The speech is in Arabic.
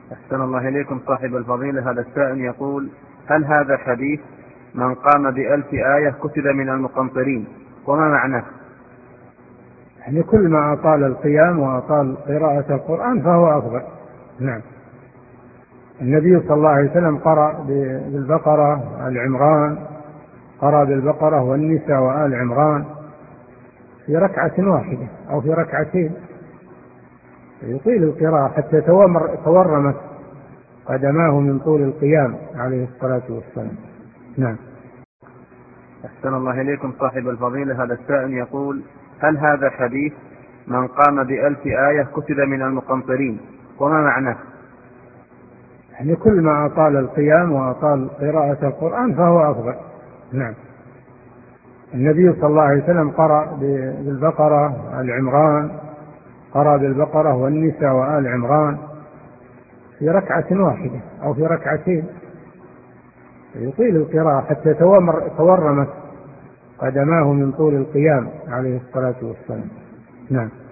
أحسن الله إليكم صاحب الفضيلة. هذا السائل يقول: هل هذا حديث من قام ب1000 آية كتب من المقنطرين، وما معناه؟ يعني كل ما أطال القيام وأطال قراءة القرآن فهو أفضل. نعم. النبي صلى الله عليه وسلم قرأ بالبقرة وآل عمران، قرأ بالبقرة والنساء وآل عمران في ركعة واحدة أو في ركعتين، يطيل القراءة حتى تورمت قدماه من طول القيام عليه الصلاة والسلام. نعم. أحسن الله إليكم صاحب الفضيلة. هذا السائل يقول: هل هذا حديث من قام ب1000 آية كتب من المقنطرين، وما معناه؟ يعني كل ما أطال القيام وأطال قراءة القرآن فهو أفضل. نعم. النبي صلى الله عليه وسلم قرأ بالبقرة وآل عمران، قرأ بالبقرة والنساء وآل عمران في ركعة واحدة أو في ركعتين، يطيل القراءة حتى تورمت قدماه من طول القيام عليه الصلاة والسلام. نعم.